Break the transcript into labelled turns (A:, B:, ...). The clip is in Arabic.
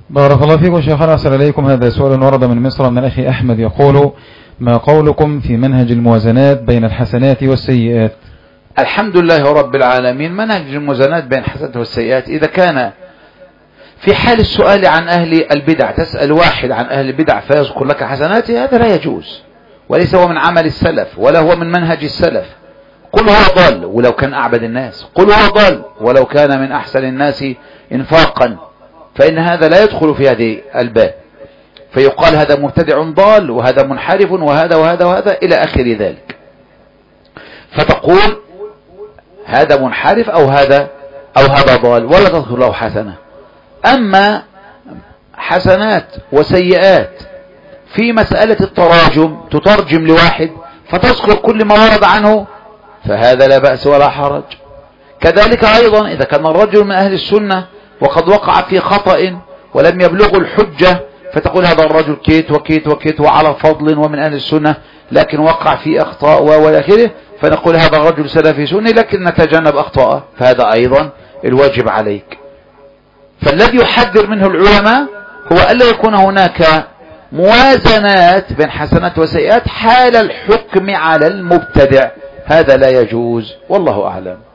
A: بارك الله فيكم شيخنا، أحسن إليكم. هذا سؤال ورد من مصر من الأخ أحمد يقول: ما قولكم في منهج الموازنات بين الحسنات والسيئات؟
B: الحمد لله رب العالمين. منهج الموازنات بين الحسنات والسيئات إذا كان في حال السؤال عن أهل البدع تسأل واحد عن أهل البدع فيذكر لك حسناته، هذا لا يجوز، وليس هو من عمل السلف ولا هو من منهج السلف. قل هو ضل ولو كان أعبد الناس، قل هو ضل ولو كان من أحسن الناس إنفاقا، فإن هذا لا يدخل في هذه الباب، فيقال هذا مبتدع ضال وهذا منحرف وهذا وهذا وهذا إلى آخر ذلك، فتقول هذا منحرف أو هذا ضال ولا تذكر له حسنة. أما حسنات وسيئات في مسألة التراجم، تترجم لواحد فتذكر كل ما ورد عنه، فهذا لا بأس ولا حرج. كذلك أيضا إذا كان الرجل من أهل السنة وقد وقع في خطأ ولم يبلغ الحجة، فتقول هذا الرجل كيت وكيت وكيت وعلى فضل ومن أهل السنة، لكن وقع في أخطاء وآخره، فنقول هذا الرجل سلفي سني لكن نتجنب أخطاءه، فهذا أيضا الواجب عليك. فالذي يحذر منه العلماء هو ألا يكون هناك موازنات بين حسنات وسيئات حال الحكم على المبتدع، هذا لا يجوز، والله أعلم.